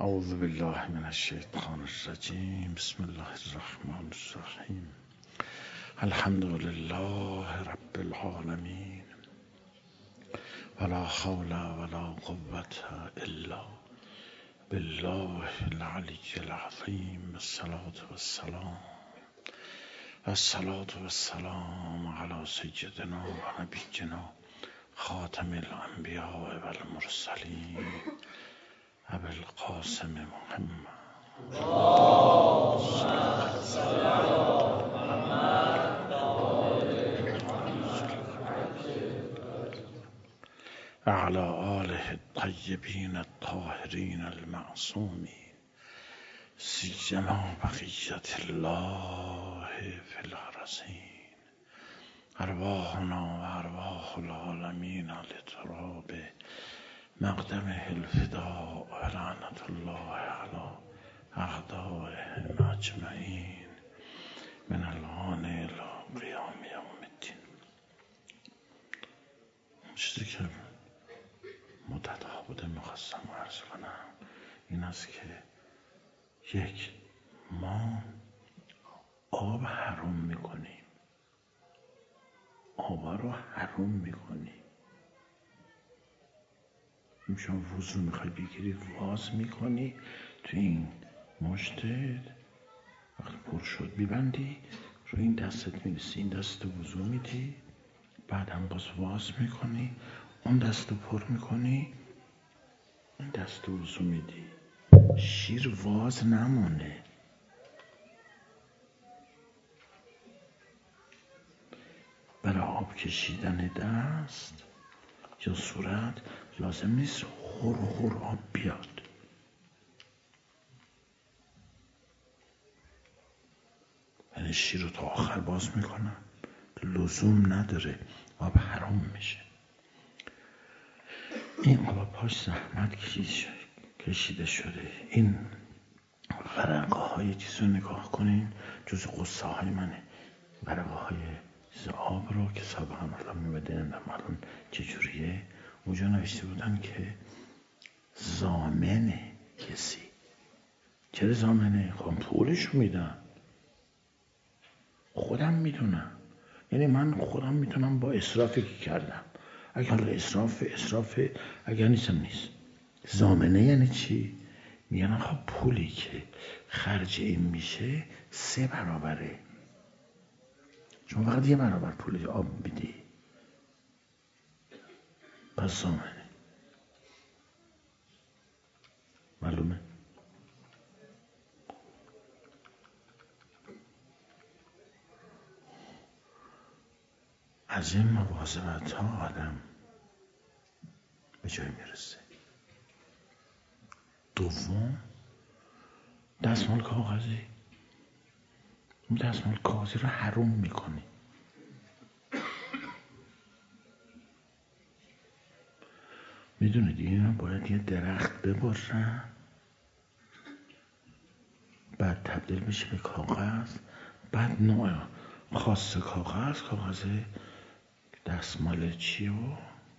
اعوذ بالله من الشیطان الرجیم. بسم الله الرحمن الرحیم. الحمد لله رب العالمین ولا حول ولا قوة الا بالله العلی العظیم. الصلاة والسلام علی سیدنا و نبینا خاتم الانبیاء و المرسلین ابی القاسم محمد وعلى آله الطیبین الطاهرین المعصومین سیما بقیت الله فی الارضین. ارواحنا و ارواح العالمین لتراب مقدمه الفداء و لعنت الله علی اعدائهم اجمعین من الان الی قیام یوم الدین. چیزی که مدت‌ها بوده میخواستم عرض کنم این است که یک، ما آب حرام میکنیم، آب رو حرام میکنیم. شما وضو میخوای بگیری واز میکنی تو این مشتت، وقتی پر شد میبندی رو این دستت میرسی، این دست وضو میدی، بعد هم باز واز میکنی، اون دست پر میکنی، این دست وضو میدی. شیر واز نمونه. برای آب کشیدن دست یا صورت لازم نیست هر آب بیاد. یعنی شیر رو تا آخر باز میکنم، لزوم نداره، آب حرام میشه. این آب پاش زحمت کشیده شده. این ورقه های چیز رو نگاه کنین، جز قصه های منه. ورقه های آب رو که سابقا الان میبده نمیدونم الان چجوریه، اونجا نوشته بودن که ضامنه کسی. چرا ضامنه؟ خب پولشو میدن. خودم میدونم، یعنی من خودم میتونم با اسرافی که کردم، اگه حالا اسراف اگر نیست. ضامنه یعنی چی؟ میگن خب پولی که خرج این میشه 3 برابره، چون فقط 1 برابر پول آب میدی، پس ضامنه. معلومه؟ از این مواظبت ها آدم به جای میرسه. دوم، دستمال کاغذی. اون دستمال کاغذی رو حروم میکنی. میدونید اینا باید یه درخت ببرن، بعد تبدیل بشه به کاغذ، بعد نوع خاص کاغذ دستمال چیه و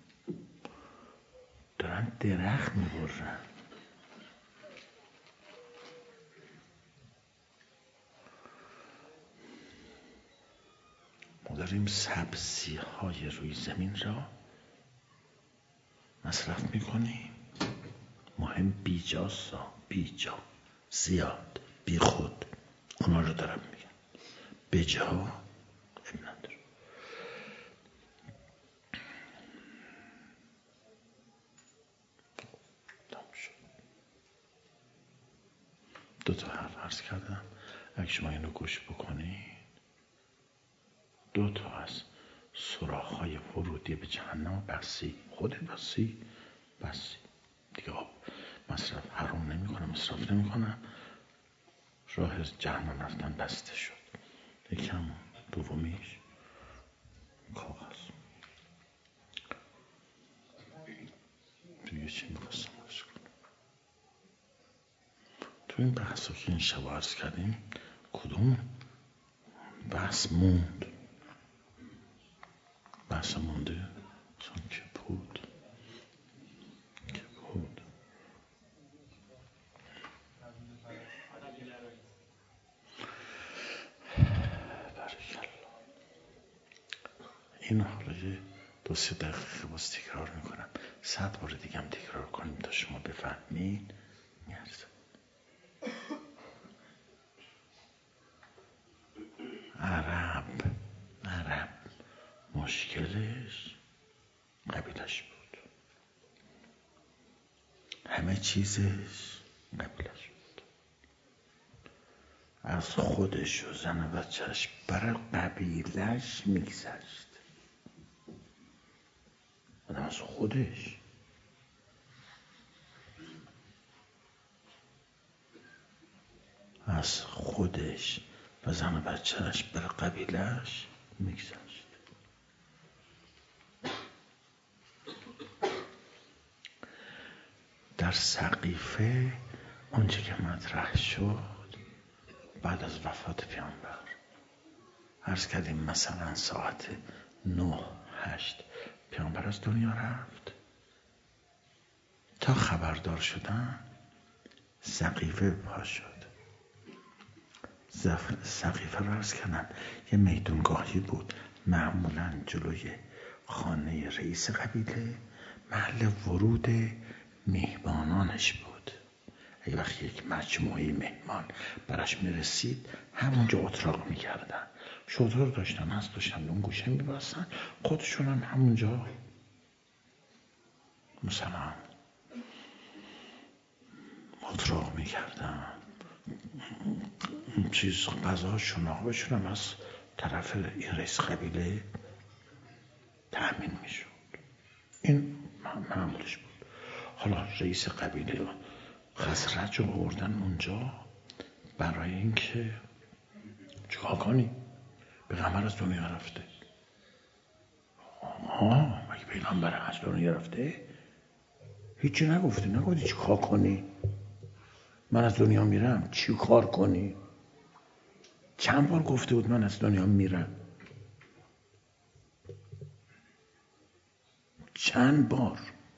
دارن درخت میبرن. ما داریم سبزی های روی زمین را مصرف میکنیم. مهم بیجاست، بیجا، زیاد، بی خود، اونا رو دارم میگم. بجا اب نداره. دو تا حرف عرض کردم، اگه شما اینو گوش بکنی، 2 تا از سوراخ‌های ورودی به جهنم بسی، خودت بسی دیگه. آب مصرف حرام نمی‌کنم، مصرف نمی‌کنم، راه جهنم رفتن بسته شد. یکم دومیش کاغذ. دیگه چی می‌خواستم عرض کنم؟ تو این بحثا که این شب عرض کردیم کدوم بحث موند؟ بحث مونده چون که بود این حالا یه 2-3 دقیقه باز تکرار میکنم، 100 بار دیگه هم تکرار کنیم تا شما بفهمین. میارزم عرب مشکلش قبیلش بود، همه چیزش قبیلش بود. از خودش و زن و بچهش برای قبیلش میگذشت. آدم از خودش و زن و بچهش برای قبیلش میگذشت. در سقیفه اونچه که مطرح شد بعد از وفات پیامبر، عرض کردیم مثلا ساعت 9-8 پیامبر از دنیا رفت. تا خبردار شدن سقیفه پا شد. سقیفه رو عرض کردم یه میدونگاهی بود، معمولا جلوی خانه رئیس قبیله، محل ورود مهمانانش بود. اگه وقتی یک مجموعه مهمان براش میرسید همونجا اتراق میکردن، شطور داشتن، هست داشتن، اون گوشه میبستن، خودشون هم همونجا مثلا اتراق میکردن، چیز غذاشون آقاشون هم از طرف این رئیس قبیله تأمین میشد. این معمولش بود. حالا رئیس قبیله خزرج رو آوردن اونجا برای اینکه چیکار کنی؟ پیغمبر از دنیا رفته. مگه پیغمبر از دنیا رفته؟ هیچی نگفتی چیکار کنی؟ من از دنیا میرم چی کار کنی؟ چند بار گفته بود من از دنیا میرم؟ چند بار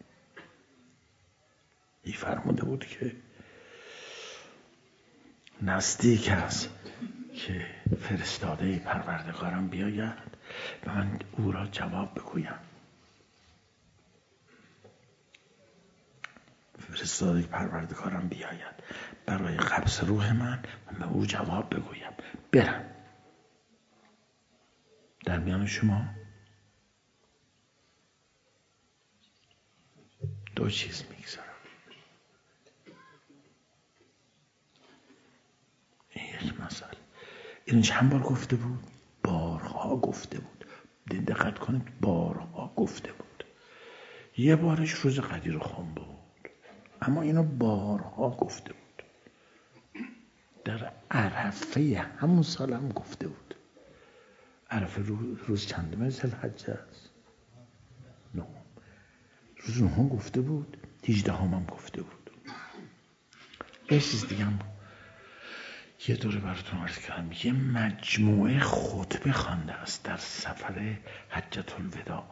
ای فرموده بود که نزدیک است که فرستاده پروردگارم بیاید و من او را جواب بگویم. فرستاده پروردگارم بیاید برای قبض روح من و به او جواب بگویم برم. در میان شما 2 چیز میگذارم. این یک مسئله. این چند بار گفته بود؟ بارها گفته بود. دقت کنید، بارها گفته بود. یه بارش روز قدیر خم بود، اما اینو بارها گفته بود. در عرفه همون سال هم گفته بود. عرفه روز چندم ذوالحجه است؟ 9. روز 9 گفته بود، 18 هم گفته بود. یه چیز دیگه هم یه دوره براتون عرض کردم، یه مجموعه خطبه خوانده است در سفر حجة الوداع.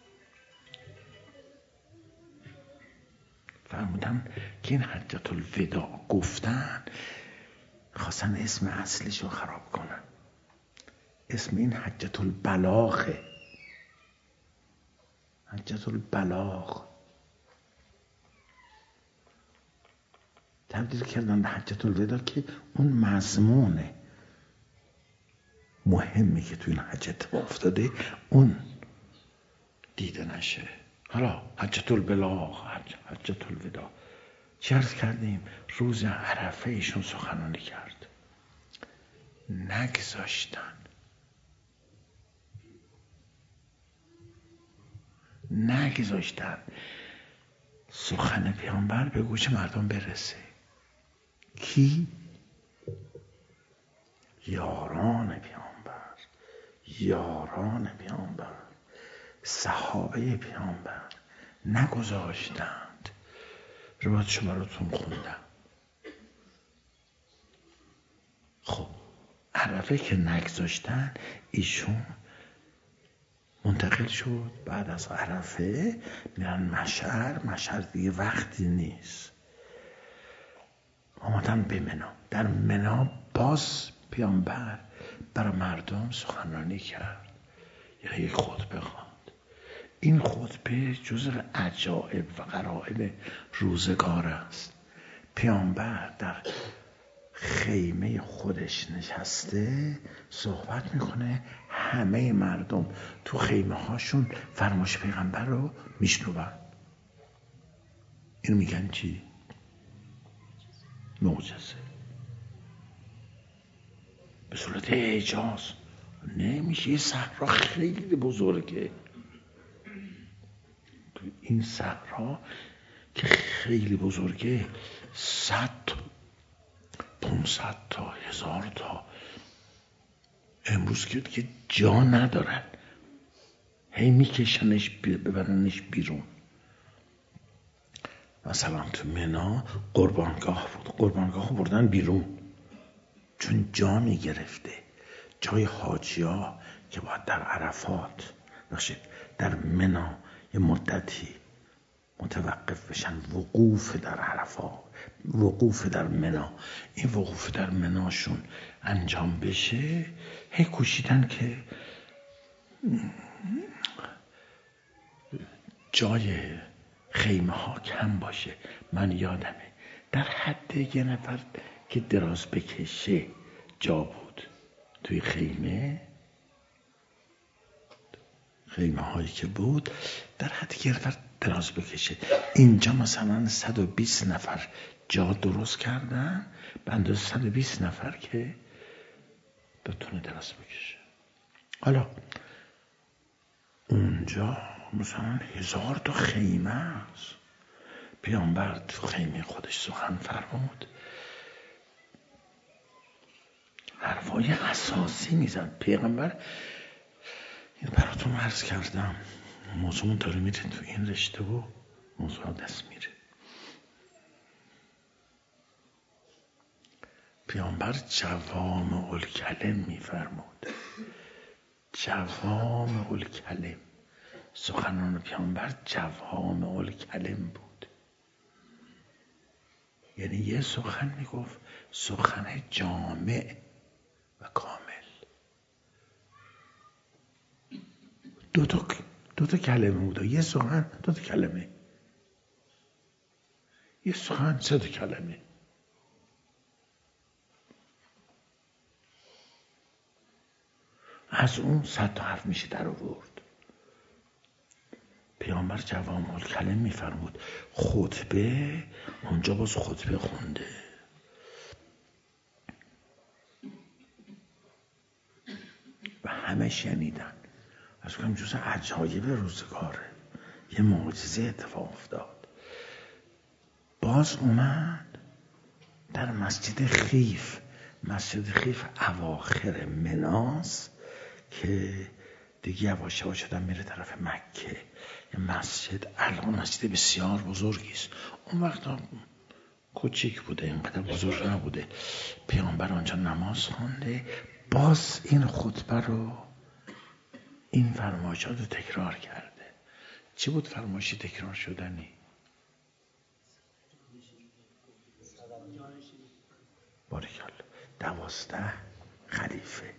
فرمودن که این حجة الوداع گفتن خواستن اسم اصلیش رو خراب کنن. اسم این حجة البلاغه. حجة البلاغ تبدیل کردن به حجة الوداع که اون مضمون مهمی که تو این حج اتفاق افتاده اون دیده نشه. حالا حجة البلاغ، حجة الوداع چه عرض کردیم؟ روز عرفه ایشون سخنرانی کرد. نگذاشتن سخن پیامبر به گوش مردم برسه. کی؟ یاران پیامبر، صحابه پیامبر نگذاشتند. روایتشو براتون خوندم. خب عرفه که نگذاشتن، ایشون منتقل شد. بعد از عرفه میرن مشعر دیگه وقتی نیست، آمدن به منا. در منا باز پیامبر برای مردم سخنرانی کرد، یا یک خطبه خواند. این خطبه جزء عجایب و غرایب روزگار است. پیامبر در خیمه خودش نشسته صحبت میکنه، همه مردم تو خیمه هاشون فرمایش پیغمبر رو میشنون. اینو میگن چی؟ معجزه. به صورت اعجاز. نمیشه، یه صحرا خیلی بزرگه، تو این صحرا که خیلی بزرگه 100 تا 500 تا 1000 تا امروز که جا ندارن، هی میکشنش ببرنش بیرون. مثلا تو منا قربانگاه بود، قربانگاه بردن بیرون چون جا میگرفته. جای حاجیا که باید در عرفات در منا یه مدتی متوقف بشن، وقوف در عرفات، وقوف در منا، این وقوف در مناشون انجام بشه، هی کوشیدن که جای خیمه ها کم باشه. من یادمه در حد یه نفر که دراز بکشه جا بود توی خیمه هایی که بود، در حد یه نفر دراز بکشه. اینجا مثلا 120 نفر جا درست کردن به اندازه 120 نفر که بتونه دراز بکشه. حالا اونجا مثلا 1000 تا خیمه است. پیامبر تو خیمه خودش سخن فرمود، حرفای اساسی میزد. پیغمبر، این براتون عرض کردم، موضوع داره میره تو این رشته و موضوع دست میره. پیامبر جوامع الکلم میفرمود. جوامع الکلم، سخنان پیامبر جوامع الکلم بود. یعنی یه سخن میگفت سخن جامع و کامل. دو تا کلمه بود، یه سخن 2 تا کلمه، یه سخن 3 تا کلمه. از اون 100 تا حرف میشه در آورد. پیامبر جوامع الکلم میفرمود. خطبه، اونجا باز خطبه خونده. و همه شنیدن. از کنم جز عجایب روزگاره، یه معجزه اتفاق افتاد. باز اومد در مسجد خیف. مسجد خیف اواخر مناس که دیگه یواش یواش آدم میره طرف مکه. یه مسجد، الان مسجد بسیار بزرگی است، اون وقت کوچیک بوده، اینقدر بزرگ نبوده. پیامبر آنجا نماز خونده، باز این خطبه رو، این فرمایشات رو تکرار کرده. چی بود فرمایشی تکرار شدنی؟ باریکالله. 12 خلیفه.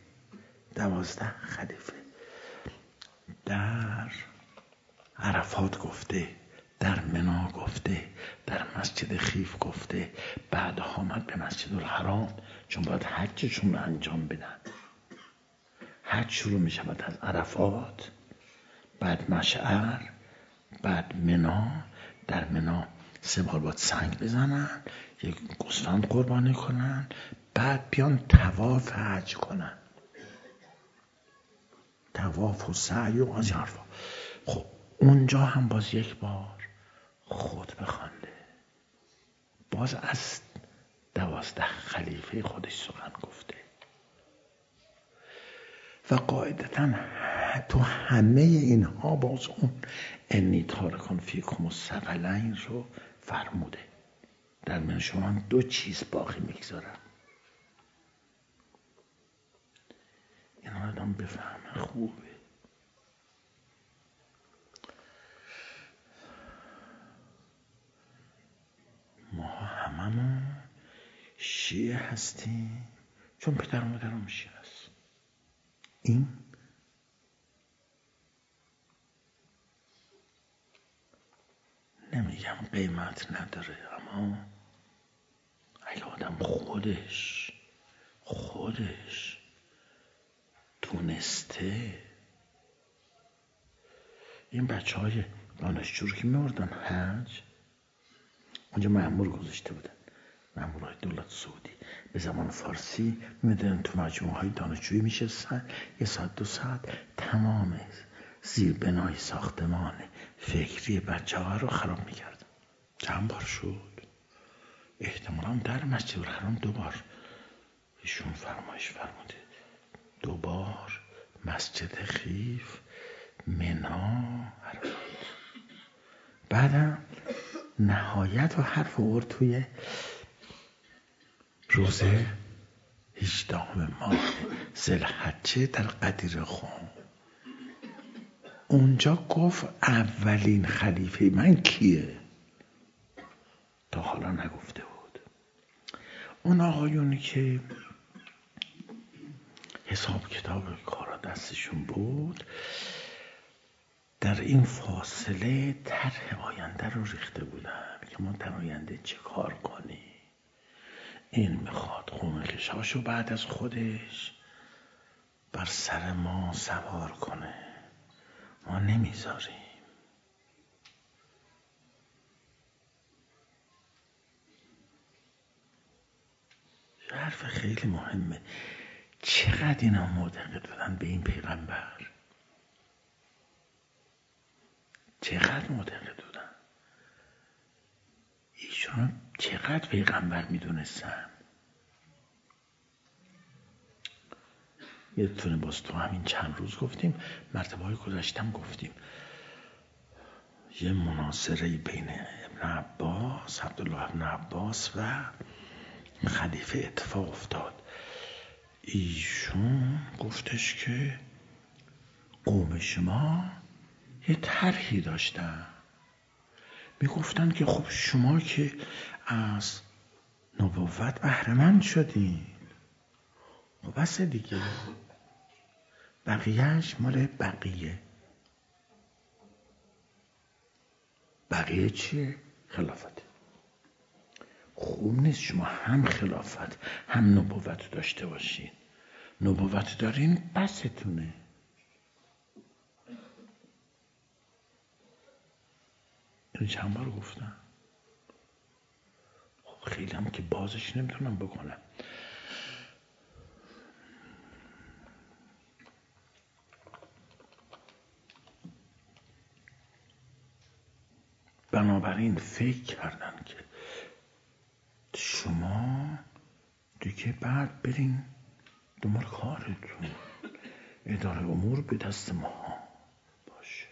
در عرفات گفته، در منا گفته، در مسجد خیف گفته، بعد آمد به مسجد الحرام، چون باید حجشون رو انجام بدن. حج شروع می شود از عرفات، بعد مشعر، بعد منا. در منا 3 بار باید سنگ بزنن، یک گوسفند قربانی کنن، بعد بیان طواف حج کنن، طواف و سعی و از حرفا. خب اونجا هم باز 1 بار خطبه خوانده، باز از 12 خلیفه خودش سخن گفته. و قاعدتا تو همه اینها باز اون انی تارکون فیکم الثقلین رو فرموده. در من شما 2 چیز باقی میگذارم. این آدم بفهمه خوبه. ما هممون شیعه هستیم چون پدر و مادرم شیعه هست. این نمیگم قیمت نداره، اما اگه آدم خودش تونسته. این بچه های دانشجو رو که میوردن حج، اونجا مأمور گذاشته بودن، مأمورهای دولت سعودی به زبان فارسی میدونن تو مجموعه های دانشجویی میشستن، 1 ساعت 2 ساعت تمام زیربنای ساختمان فکری بچه ها رو خراب میکردن. چند بار شد، احتمالا در مسجد الحرام 2 بار ایشون فرمایش فرموده، 2 بار مسجد خیف، منا، عرفات. بعدم نهایت و حرف آورد توی روز 18 ماه ذوالحجه در قدیر خم. اونجا گفت اولین خلیفه من کیه؟ تا حالا نگفته بود. اون آقایونی که حساب کتاب کارا دستشون بود، در این فاصله طرح آینده رو ریخته بودن که ما در آینده چه کار کنیم. این میخواد قوم خشاشو بعد از خودش بر سر ما سوار کنه، ما نمیذاریم. حرف خیلی مهمه. چقدر اینا معتقد بودن به این پیغمبر، چقدر معتقد بودن، ایشون چقدر پیغمبر میدونستن. یادتونه باز تو همین چند روز گفتیم، مرتبه های گذشتم گفتیم، یه مناظره بین ابن عباس، عبدالله ابن عباس و خلیفه اتفاق افتاد. ایشون گفتش که قوم شما یه طرحی داشتن، میگفتن که خب شما که از نبوت بهره‌مند شدین، خب بس دیگه، بقیهش مال بقیه. بقیه چیه؟ خلافت. خوب نیست شما هم خلافت هم نبوت داشته باشین. نبوت دارین بستونه. اینو چند بار گفتم. خب خیلی هم که بازش نمیتونم بکنم. بنابراین فکر کردن که شما دیگه بعد برین دنبال کارتون، اداره امور به دست ما باشه.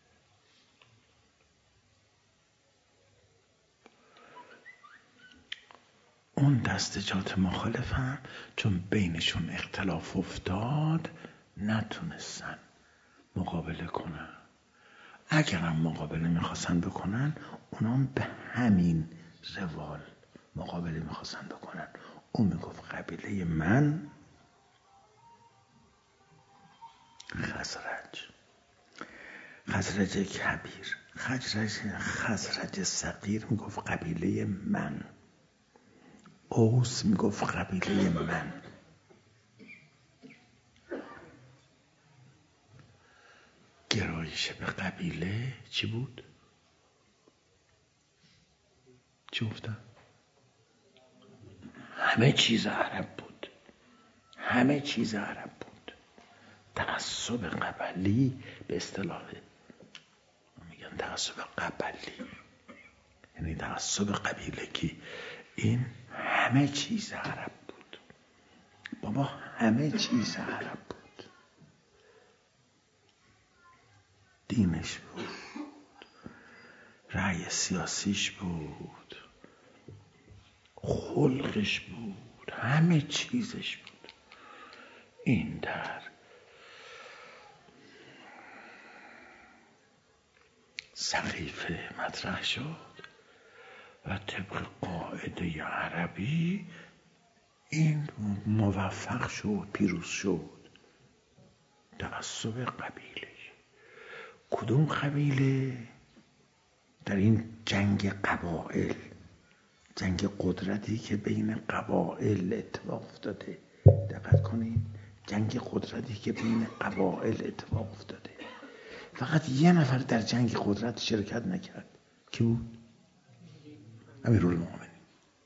اون دستجات مخالفن چون بینشون اختلاف افتاد نتونستن مقابله کنن. اگرم مقابله میخواستن بکنن، اونام به همین روال مقابله میخواستن بکنن. اون میگفت قبیله من خزرج کبیر، خزرج صغیر میگفت قبیله من، اوس میگفت قبیله من. گرایش به قبیله چی بود؟ چی گفتم؟ همه چیز عرب بود، همه چیز عرب بود. تعصب قبلی به اصطلاح میگن تعصب قبلی، یعنی تعصب قبیلگی. این همه چیز عرب بود. بابا همه چیز عرب بود. دینش بود، رأی سیاسیش بود، خلقش بود، همه چیزش بود. این در سقیفه مطرح شد و طبق قاعده عربی این موفق شد، پیروز شد. تعصب قبیله. کدوم قبیله؟ در این جنگ قبایل، جنگ قدرتی که بین قبایل اتفاق افتاده، دقت کنید، جنگ قدرتی که بین قبایل اتفاق افتاده، فقط یه نفر در جنگ قدرت شرکت نکرد. کی بود؟ امیرالمومنین.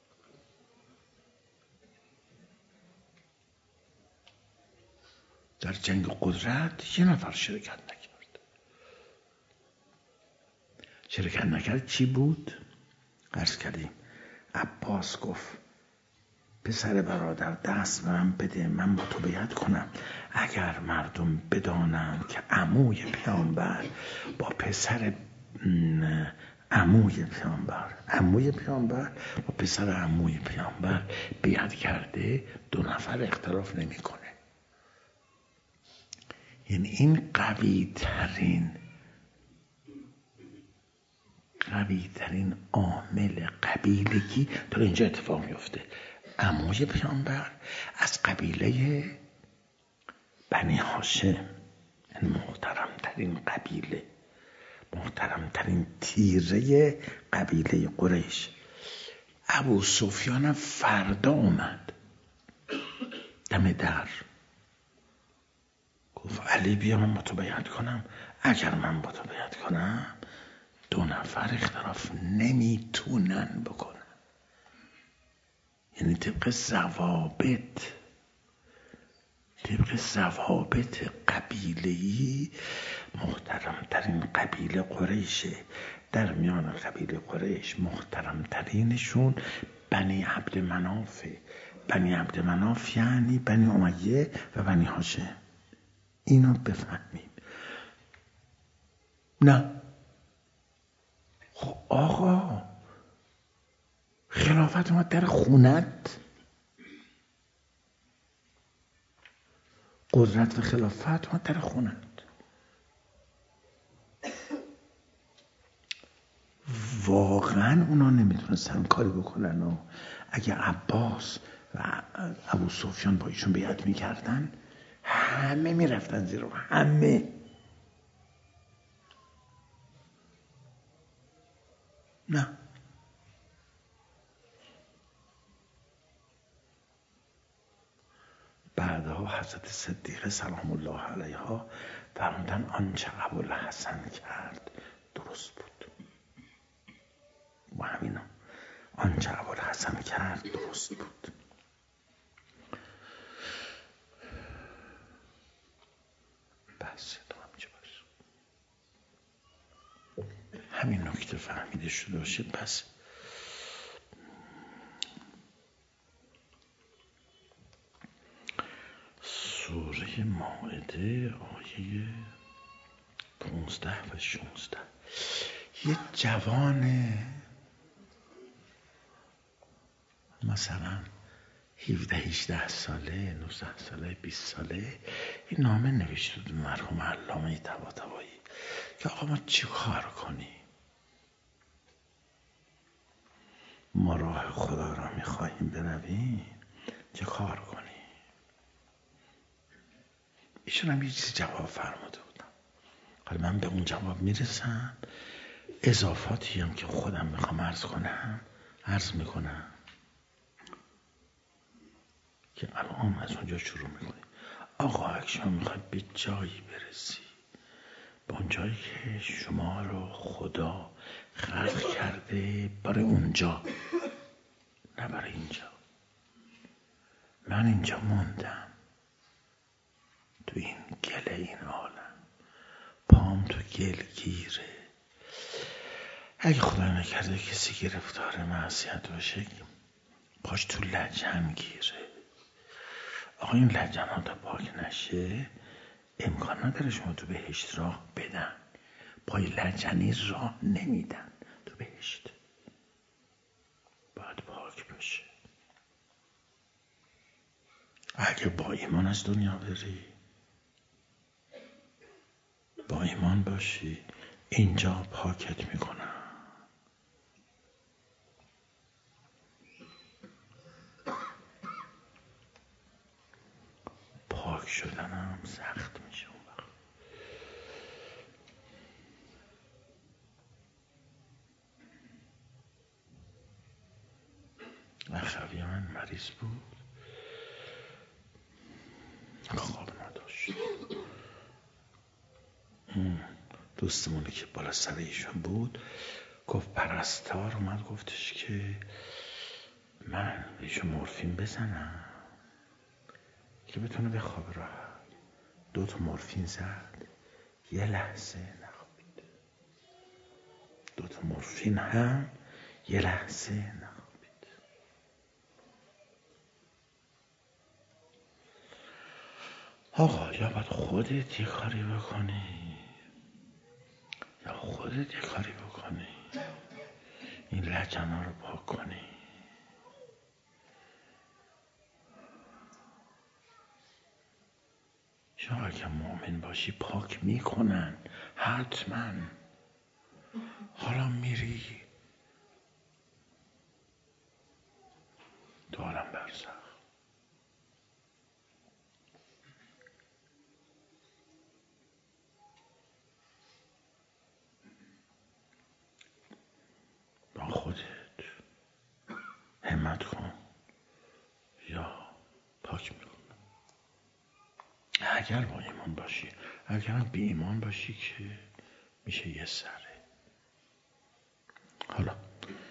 در جنگ قدرت یه نفر شرکت نکرد. شرکت نکرد چی بود؟ عرض کردیم عباس گفت پسر برادر دست به من بده، من با تو بیعت کنم. اگر مردم بدانند که عموی پیامبر با پسر عموی پیامبر با پسر عموی پیامبر بیعت کرده، دو نفر اختلاف نمیکنه. یعنی این قوی ترین عامل قبیلگی در اینجا اتفاق میفته. عموی پیامبر از قبیله بنی هاشم، یعنی محترمترین قبیله، محترمترین تیره قبیله قریش. ابو سفیان فردا اومد دم در، گفت علی بیا من با تو بیعت کنم. اگر من با تو بیعت کنم، دو نفر اختلاف نمیتونن بکنن. یعنی طبق ضوابط قبیله‌ای محترمترین قبیله قریشه. در میان قبیله قریش محترمترینشون بنی عبدمنافه. بنی عبدمناف یعنی بنی امیه و بنی هاشم. اینو بفهمیم. نه خب آقا، خلافت اومد در خونت، قدرت و خلافت اومد در خونت. واقعا اونا نمیتونستن کاری بکنن و اگه عباس و ابو سفیان با ایشون بیعت میکردن، همه میرفتن زیر، همه. نه، بعدها حضرت صدیقه سلام الله علیها فرمودن آنچه ابوالحسن کرد درست بود. با همینا آنچه ابوالحسن کرد درست بود. بس همین نکته فهمیده شده باشه. پس سوره مائده آیه 15 و 16. یه جوان مثلا 17-18 ساله، 19 ساله، 20 ساله این نامه نوشته بود مرحوم علامه طباطبایی که آقا ما چی کار کنیم؟ ما راه خدا را میخواهیم برویم، چه کار کنیم؟ ایشون هم یه چیزی جواب فرموده بودم. حالا من به اون جواب میرسم، اضافاتی هم که خودم میخوام عرض میکنم که الان از اونجا شروع میکنیم. آقا اگه شما میخواید به جایی برسی، به اون جایی که شما رو خدا خلق کرده برای اونجا، نه برای اینجا. من اینجا موندم تو این گله، این عالم پام تو گل گیره. اگه خدا نکرده کسی گرفتار معصیت باشه، پاش تو لجن گیره. آقا این لجن ها تا پاک نشه امکان نداره شما تو بهشت راه بدن. پای لجنی راه نمیدن تو بهشت، باید پاک باشه. اگه با ایمان از دنیا بری، با ایمان باشی، اینجا پاکت میکنم. پاک شدنم سخت میشه اون وقت. مادری من مریض بود، خواب نداشت. دوستمونی که بالا سر ایشون بود گفت پرستار اومد گفتش که من ایشون مورفین بزنم که بتونه بخوابه راحت. 2 مورفین زد، یه لحظه نخوابید. 2 مورفین هم یه لحظه نخوابید. آقا یا باید خودت یه کاری بکنی یا خودت یه کاری بکنی این لجن‌ها رو پاک کنی. یا اگه مؤمن باشی پاک میکنن حتما. حالا میری تو عالم برزخ، با خودت همت کن یا پاک میکن. اگر با ایمان باشی، اگر بی ایمان باشی که میشه یه سره. حالا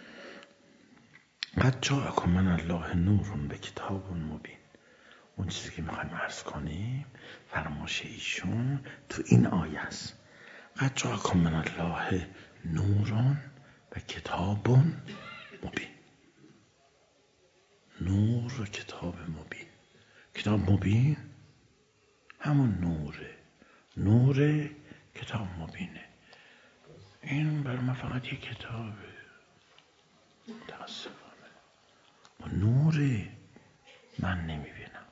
قد جاءکم من الله نور و کتاب مبین، اون چیزی که میخوایم عرض کنیم فرمایش ایشون تو این آیه است. قد جاءکم من الله نور و کتاب مبین. نور و کتاب مبین. کتاب مبین همون نوره، نور کتاب مبینه. این برای من فقط یک کتابه، متاسفانه با نور من نمیبینم.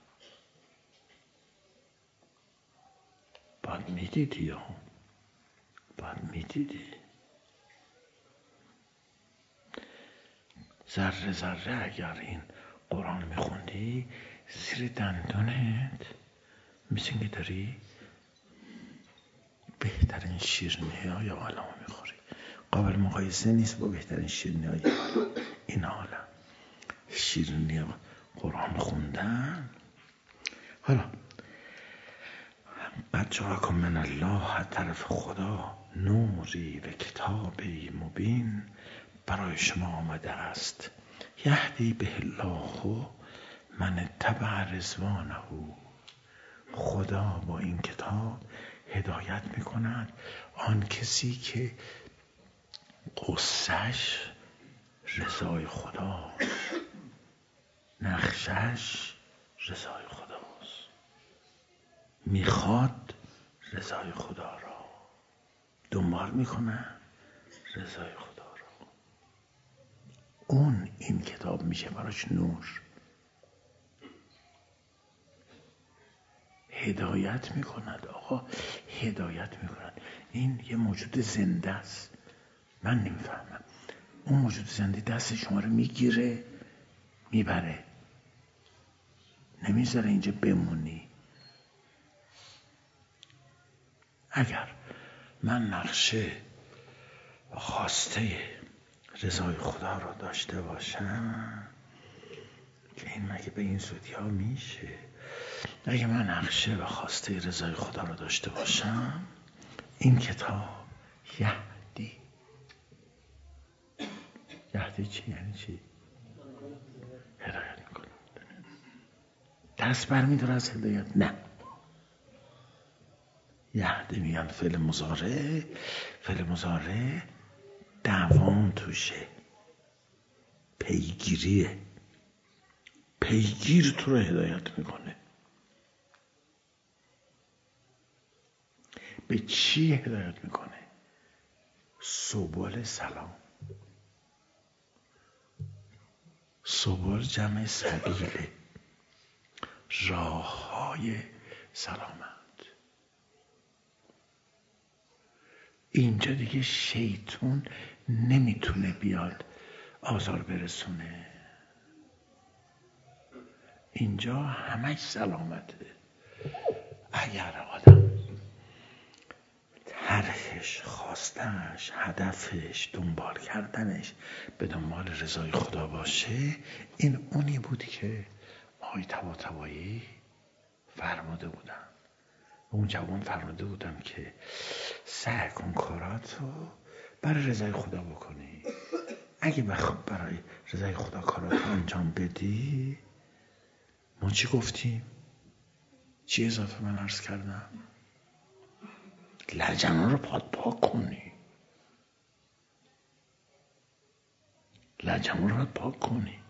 باید میدیدی یا باید میدیدی. ذره ذره اگر این قرآن میخوندی زیر دندانت مثل که داری بهترین شیرینی های عالم میخوری. قابل مقایسه نیست با بهترین شیرینی های این عالم. شیرینی قرآن خوندن. حالا قد جاءکم من الله، طرف خدا نوری و کتابی مبین برای شما آمده است. یهدی به الله من اتبع رضوانه، خدا با این کتاب هدایت میکند آن کسی که قصهش رضای خدا، نقشش رضای خداست، میخواد رضای خدا را، دنبال میکنه رضای خدا را. اون این کتاب میشه براش نور. هدایت میکند. آقا هدایت میکند. این یه موجود زنده است. من نمیفهمم. اون موجود زنده دست شما رو میگیره میبره، نمیذاره اینجا بمونی. اگر من نقشه و خواسته رضای خدا رو داشته باشم که این مگه به این زودی ها میشه؟ اگه من نقشه و خواسته رضای خدا رو داشته باشم این کتاب یهدی چی؟ یعنی چی؟ هدایت میکنه. دست برمیداره از هدایت؟ نه. یهدی میگن فعل مضارع دوام توشه، پیگیریه، پیگیر تو رو هدایت میکنه. به چی هدایت میکنه؟ سبل سلام. سبل جمع سبیله، راه های سلامت. اینجا دیگه شیطون نمیتونه بیاد آزار برسونه. اینجا همش سلامته. اگر آدم طرحش، خواستنش، هدفش، دنبال کردنش به دنبال رضای خدا باشه، این اونی بود که آقای طباطبایی فرموده بودن. اون جوان فرموده بودن که سعی کن کاراتو برای رضای خدا بکنی. اگه برای رضای خدا کاراتو انجام بدی، ما چی گفتیم؟ چی اضافه من عرض کردم؟ لجنان رو پاک کنی. لجنان رو پاک کنی.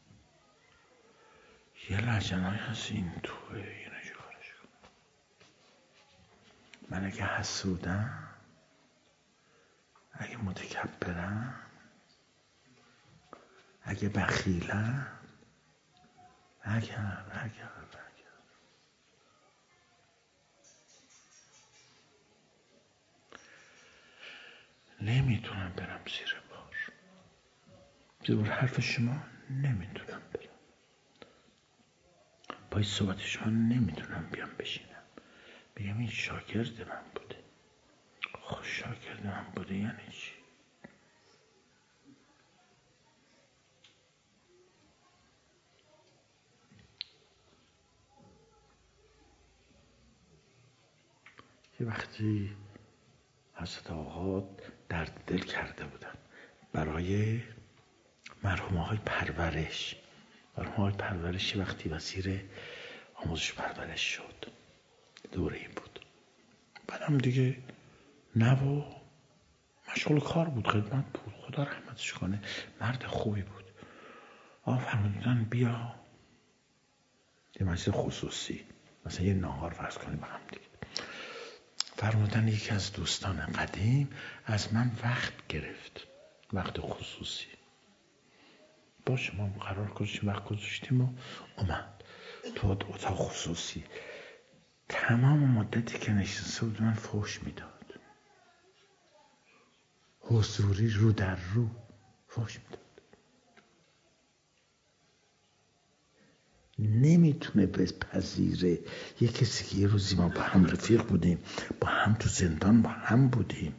یه لجنانی هست این توه، اینو چی کارش کنم؟ من اگه حسودم، اگه متکبرم، اگه بخیلم، اگر نمیتونم برم زیر بار حرف شما، نمیتونم برم پای صحبت شما، نمیتونم بیام بشینم بگم این شاگرد من بوده. خب شاگرد من بوده یعنی چی؟ یه وقتی حضرت آقا درد دل کرده بودن برای مرحوم آقای پرورش. مرحوم آقای پرورش یه وقتی وزیر آموزش پرورش شد، دوره این بود. بعدم دیگه و مشغول کار بود، خدمت بود، خدا رحمتش کنه، مرد خوبی بود. آقا فرمودن بیا یه مجلس خصوصی، مثلا یه ناهار فرض کنیم با هم دیگه. فرمودن یکی از دوستان قدیم از من وقت گرفت، وقت خصوصی. باشه ما قرار گذاشتیم، وقت گذاشتیم و اومد تو اتاق خصوصی. تمام مدتی که نشسته بود من فحش میداد، حضوری رو در رو فحش میداد. نمیتونه بپذیره یه کسی که یه روزی ما با هم رفیق بودیم، با هم تو زندان با هم بودیم،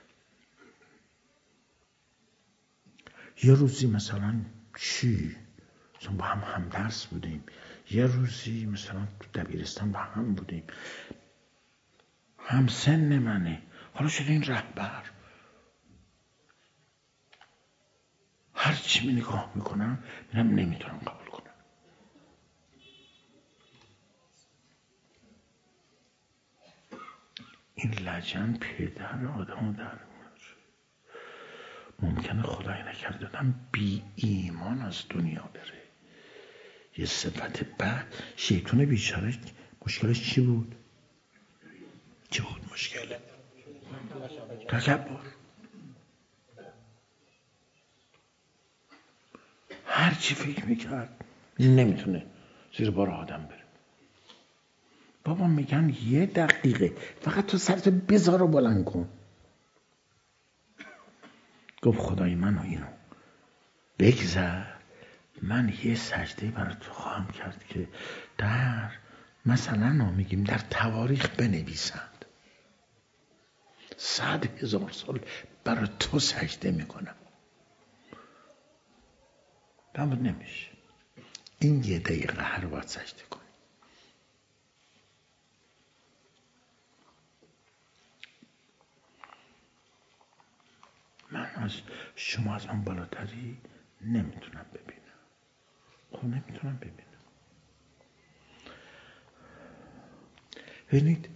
یه روزی مثلا با هم درس بودیم، یه روزی مثلا تو دبیرستان با هم بودیم، هم سن منه، حالا شده این رهبر. هر چی می نگاه میکنم میرم نمیتونم قبول کنم. این لجن پدر آدمو در میاره. ممکنه خدای نکرده آدم بی ایمان از دنیا بره، یه صفت بعد. شیطان بیچاره مشکلش چی بود؟ مشکل تکبر. هر چی فکر میکرد نمیتونه زیر بار آدم بره. بابا میگن یه دقیقه فقط تو سرتو بذار و بلند کن. گفت خدای منو اینو بگذر، من یه سجده برای تو خواهم کرد که در مثلا میگیم در تواریخ بنویسند 100,000 سال برای تو سجده میکنم. اما نمیشه، این یه دقیقه هر باید سجده کنی. من از شما از من بالاتری نمیتونم ببینم. خب نمیتونم ببینم. ببینید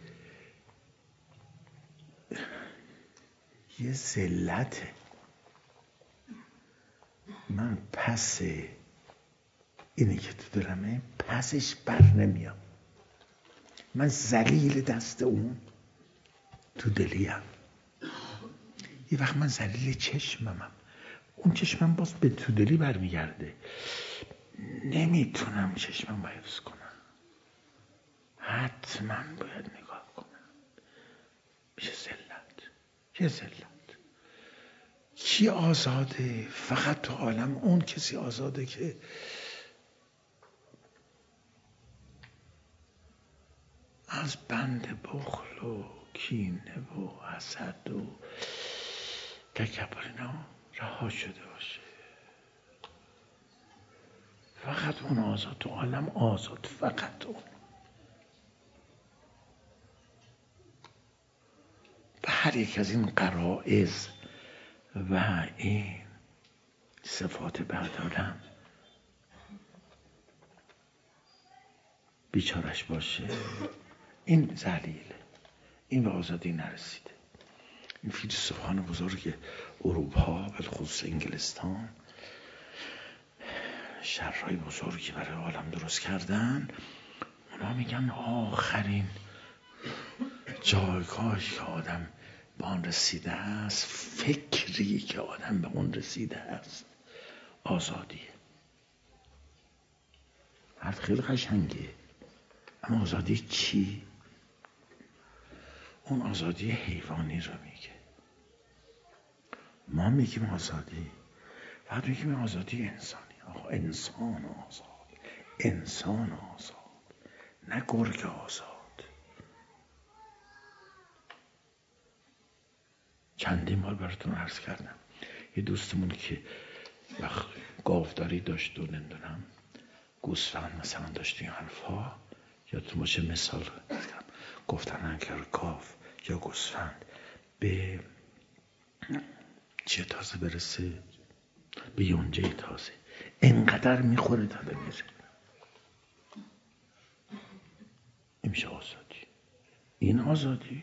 یه ذلته. من پس اینی که تو دلمه پسش بر نمیام. من ذلیل دست اون تو دلیم. یه وقت من ذلیل چشممم، اون چشمم باز به تو دلی برمیگرده. نمیتونم چشمم حفظ کنم، حتما باید نگاه کنم. میشه ذلت. یه ذلت. کی آزاده؟ فقط تو عالم اون کسی آزاده که از بند بخل و کینه و حسد و تکبر اینا رها شده باشه. فقط اون آزاد، تو عالم آزاد، فقط اون. و هر یک از این غرائز و این صفات بعد آدم بیچارش باشه، این ذلیله، این به آزادی نرسیده. این فیلسوفان بزرگ اروپا، بالخصوص انگلستان، شرهای بزرگی برای عالم درست کردن. اونا میگن آخرین جایگاهی که آدم به آن رسیده است، فکری که آدم به اون رسیده است، آزادیه. حرف خیلی قشنگه، اما آزادی چی؟ اون آزادی حیوانی رو میگه. ما میگیم آزادی، بعد میگیم آزادی انسانی. آقا انسان آزاد، انسان آزاد، نه گرگ آزاد. چندین بار براتون عرض کردم، یه دوستمون که وقت گاوداری داشت و نمیدونم گوسفند مثلا داشت، این حرفا یادتون باشه، مثال گفتن اگر گاو یا گوسفند به چه تازه برسه، به یونجه تازه، انقدر میخوره تا بمیره. این میشه آزادی. این آزادی.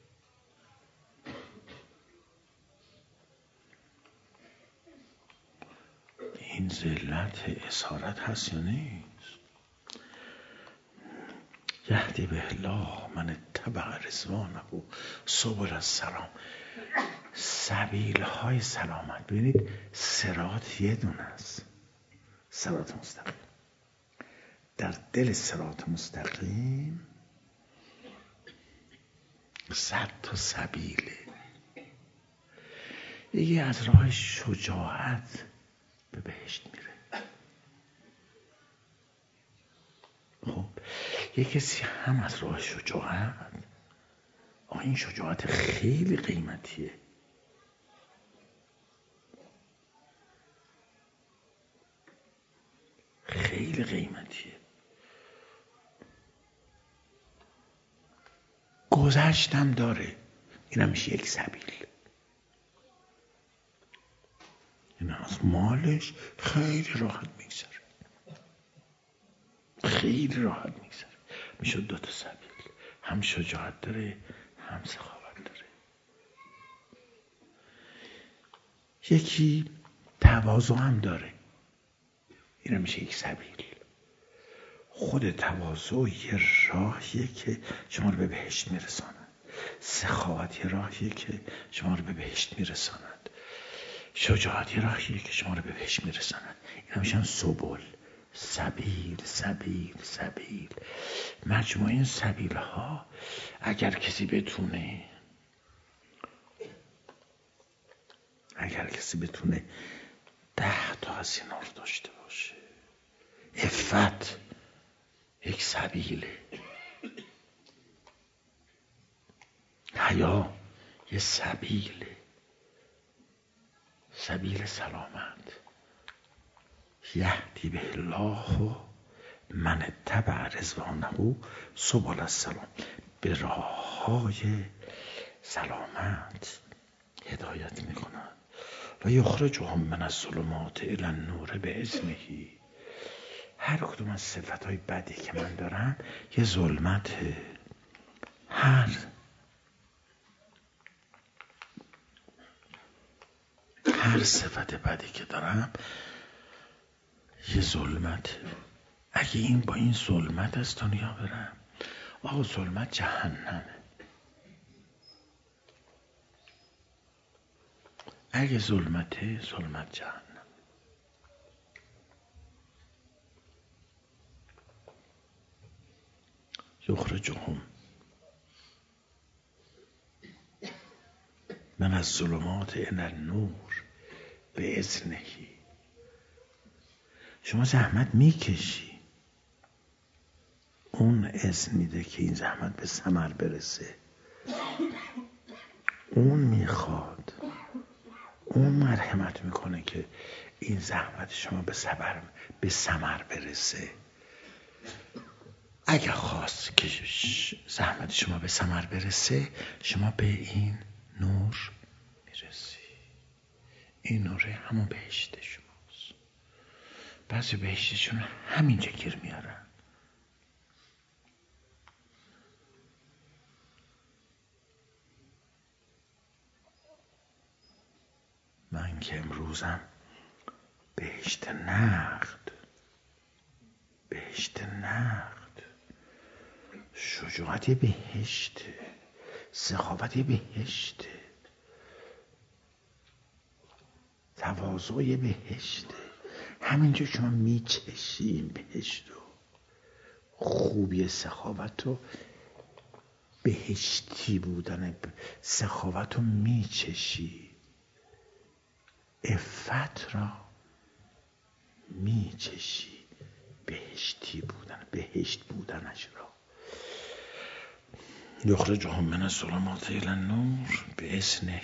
این ذلت اسارت هست یا نیست؟ یهدی به الله من اتبع رضوانه سبل السلام، سبیل های سلامت. ببینید صراط یه دونه است، صراط مستقیم. در دل صراط مستقیم 100 تا سبیله. یکی از راه شجاعت به بهشت میره. خب یه کسی هم از راه شجاعت، این شجاعت خیلی قیمتیه، خیلی قیمتیه. گذشتم داره، این هم میشه یک سبیل. این از مالش خیلی راحت میگذره، خیلی راحت میگذره. میشه 2 تا سبیل، هم شجاعت داره هم سخاوت داره. یکی تواضع هم داره، این هم میشه یک سبیل. خود تواضع یه راهیه که شما رو به بهشت میرساند، سخاوت یه راهیه که شما رو به بهشت میرساند، شجاعت یه راهیه که شما رو به بهشت میرساند. اینا میشن سبل، سبیل سبیل سبیل. مجموعه این سبیل ها اگر کسی بتونه 10 تا از اینا رو داشته باشه، عفت یک سبیله، حیا یه سبیله، سبیل سلامت. یهدی به الله من اتبع رضوانه سبل السلام، به راههای سلامت هدایت میکند. و یخرجهم من الظلمات الی النور باذنه. هر کدوم از صفتهای بدی که من دارم یه ظلمته. هر صفت بدی که دارم یه ظلمته. اگه این با این ظلمت از دنیا برم، آقا ظلمت جهنمه. اگه ظلمت جهنم. یخرجهم من الظلمات الی النور باذنه. شما زحمت میکشی، اون اذن میده که این زحمت به ثمر برسه. اون میخواد، اون مرحمت میکنه که این زحمت شما به ثمر برسه. اگر خواست که زحمت شما به ثمر برسه، شما به این نور میرسی. این نوره همون بهشت شماست. بعضی بهشتشون همینجا گیر میارن. من که امروزم بهشت نقد، شجاعت بهشت، سخاوت بهشت، تواضع بهشت. همینجا شما میچشین بهشت و خوبی سخاوت و بهشتی بودن سخاوت رو میچشی، عفت را میچشی، بهشتی بودن، بهشت بودنش را. یخرجهم من الظلمات الی النور باذنه.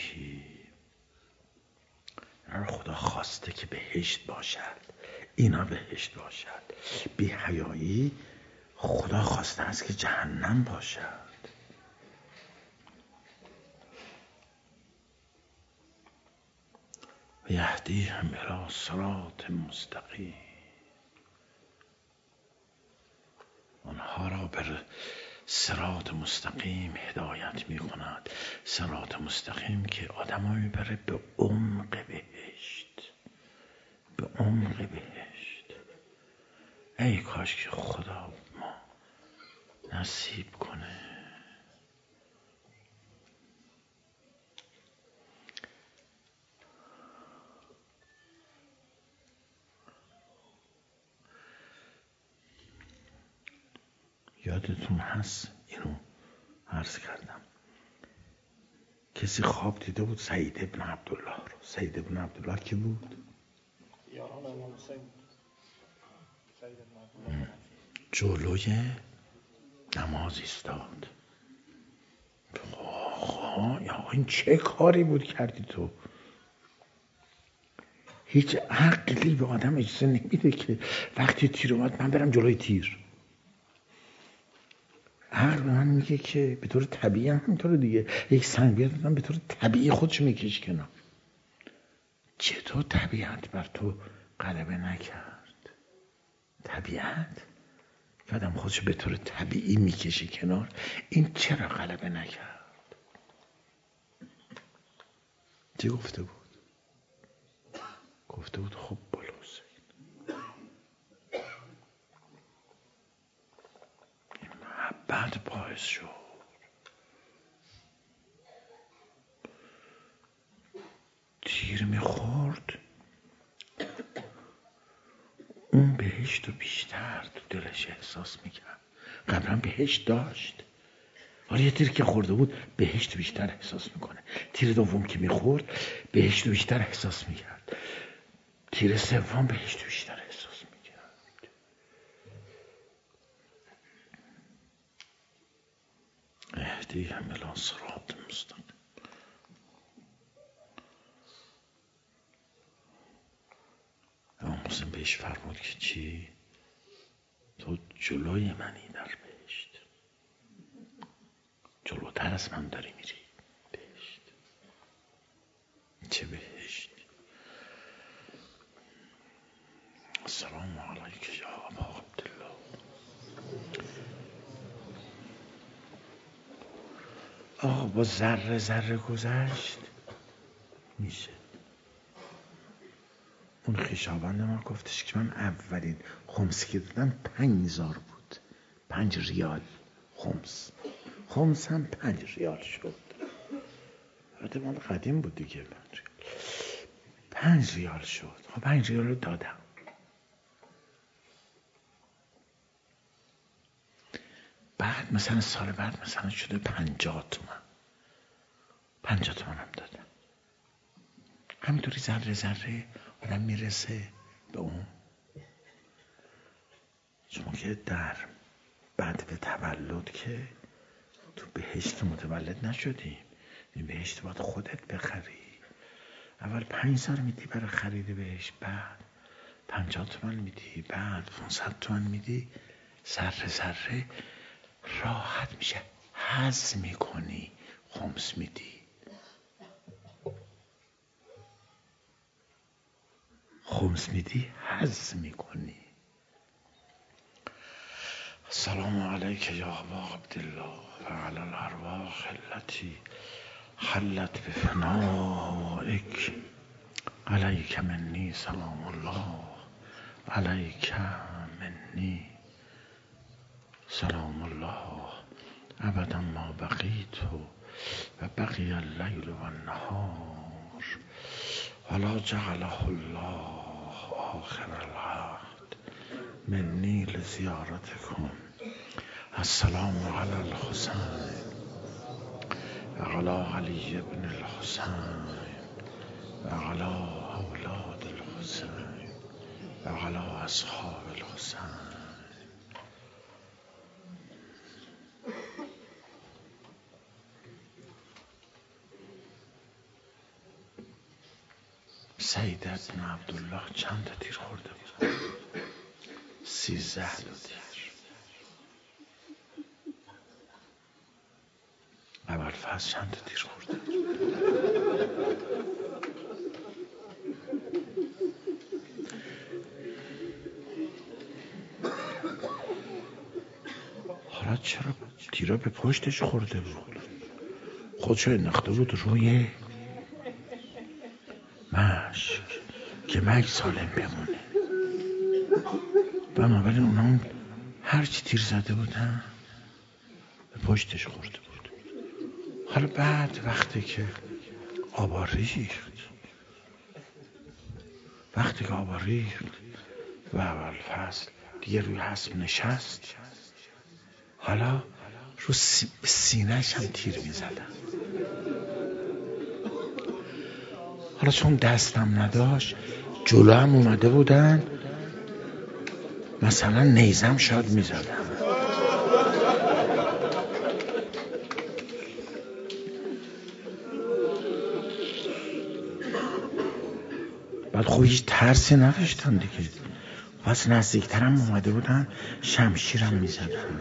خدا خواسته که بهشت باشد، اینا بهشت باشد. بی حیایی خدا خواسته است که جهنم باشد. و یهدیهم الی صراط مستقیم. آنها را بر صراط مستقیم هدایت می کند. صراط مستقیم که آدم ها میبره به عمق بهشت، به عمق بهشت. ای کاش که خدا ما نصیب کنه. یادتون هست اینو عرض کردم، کسی خواب دیده بود سعید ابن عبدالله رو. سعید ابن عبدالله کی بود؟ جلوی نماز ایستاد. آقا این چه کاری بود کردی تو؟ هیچ عقلی به آدم اجازه نمیده که وقتی تیر اومد من برم جلوی تیر. عقل من میگه که به طور طبیعی هم همینطوره دیگه. یک سنگ بیاد به طور طبیعی خودش میکشه کنار. چطور طبیعت بر تو غلبه نکرد؟ طبیعت که آدم خودش به طور طبیعی میکشه کنار، این چرا غلبه نکرد؟ چی گفته بود؟ گفته بود خب بلوز این محبت باعث شد تیر میخورد، اون بهشت رو بیشتر تو دلش احساس میکرد. قبلا بهشت داشت، ولی یه تیر که خورده بود بهشت بیشتر احساس میکنه. تیر دوم که میخورد بهشت بیشتر احساس میکرد. تیر سوم بهشت بیشتر احساس میکرد. اهدیهم الی صراط مستقیم. امام حسین بهش فرمود که چی؟ تو جلوی منی در بهشت، جلوتر از من داری میری بهشت. چه بهشت؟ السلام علیک یا ابا عبدالله. آقا با ذره ذره گذشت میشه. اون خویشاوند ما گفتش که من اولین خمسی که دادم 5000 بود، 5 ریال خمس. خمس هم 5 ریال شد. البته مال قدیم بود دیگه. 5 ریال شد. خب 5 ریال رو دادم. بعد مثلا سال بعد مثلا شده 50 تومن. 50 تومن هم دادم. همینطوری ذره ذره آدم میرسه به اون. شما که در بعد به تولد که تو بهشت متولد نشدیم، این بهشت باید خودت بخری. اول 5 سال میدی برای خرید بهشت، بعد 50 تومن میدی، بعد 500 تومن میدی، ذره ذره راحت میشه، هضم میکنی، خمس میدی. خمس میدی هضم میکنی. السلام علیک یا ابا عبدالله و علی الارواح التي حلت بفنائک، علیک منی سلام الله، علیک منی سلام الله ابدا ما بقیت و بقی اللیل و النهار ولا جعله الله آخر العهد منی لزیارتکم. السلام علی الحسین و علی علی ابن الحسین و علی اولاد الحسین و علی اصحاب الحسین. سید بن عبدالله چند تا تیر خورده بود؟ 13 تا تیر. ابوالفضل چند تا تیر خورده بود؟ حالا چرا تیرا به پشتش خورده بود؟ خودشو انداخته بود روی مشک که مشک سالم بمونه. بنابراین اونا هرچی تیر زده بودن به پشتش خورده بود. حالا بعد وقتی که آبا ریخت و ابوالفضل دیگه روی اسب نشست، حالا رو سینه‌ش هم تیر می‌زدن. حالا چون دستم نداشت جلو هم اومده بودن، مثلا نیزم شاید می‌زدن. بعد خب هیچ ترسی نداشتن دیگه، پس نزدیکترم اومده بودن شمشیرم می‌زدن.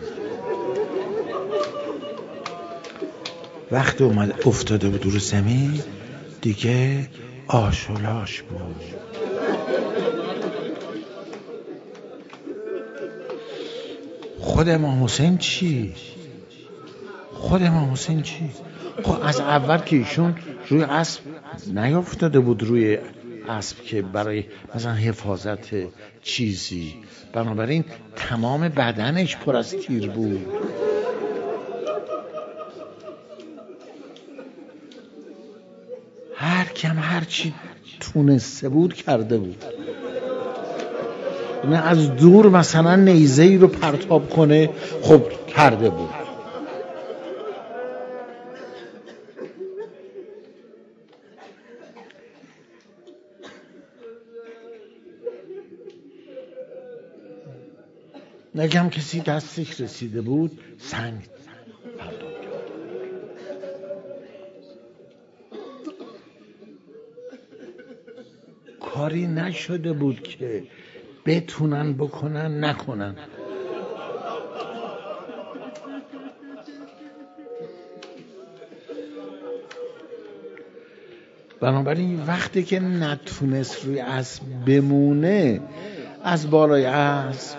وقتی افتاده بود رو زمین دیگه آشولاش بود. خود امام حسین چی؟ خب از اول که ایشون روی اسب نیافتاده بود، روی اسب که برای مثلا حفاظت چیزی، بنابراین تمام بدنش پر از تیر بود. هر چی تونسته بود کرده بود. نه از دور مثلا نیزه‌ای رو پرتاب کنه، خب کرده بود. نگم کسی دستش رسیده بود سنگ پرتاب کرد. کاری نشده بود که بتونن بکنن نکنن. بنابراین وقتی که نتونست روی اسب بمونه، از بالای اسب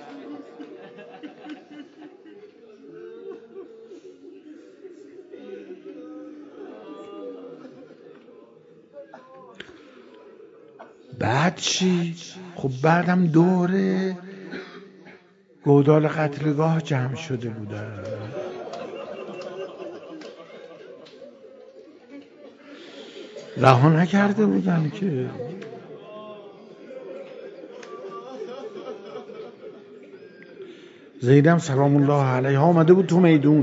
بعد چی؟ خب بعدم دوره گودال قتلگاه جمع شده بودن. رها نکرده بودن که. زیدم سلام الله علیها آمده بود تو میدون.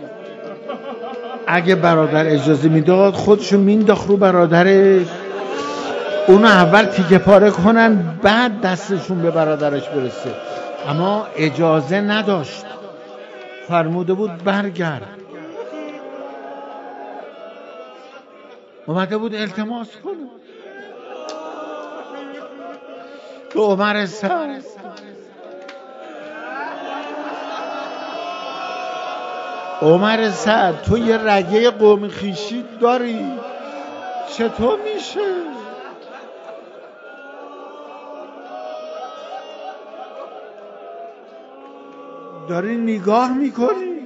اگه برادر اجازه میداد خودشو مینداخت رو برادرش، اونو اول تیکه پاره کنن بعد دستشون به برادرش برسه، اما اجازه نداشت. فرموده بود برگرد. اومده بود التماس کنه به عمر سعد. عمر سعد تو یه رگه قوم خویشی داری، چطور میشه؟ داری نگاه میکنی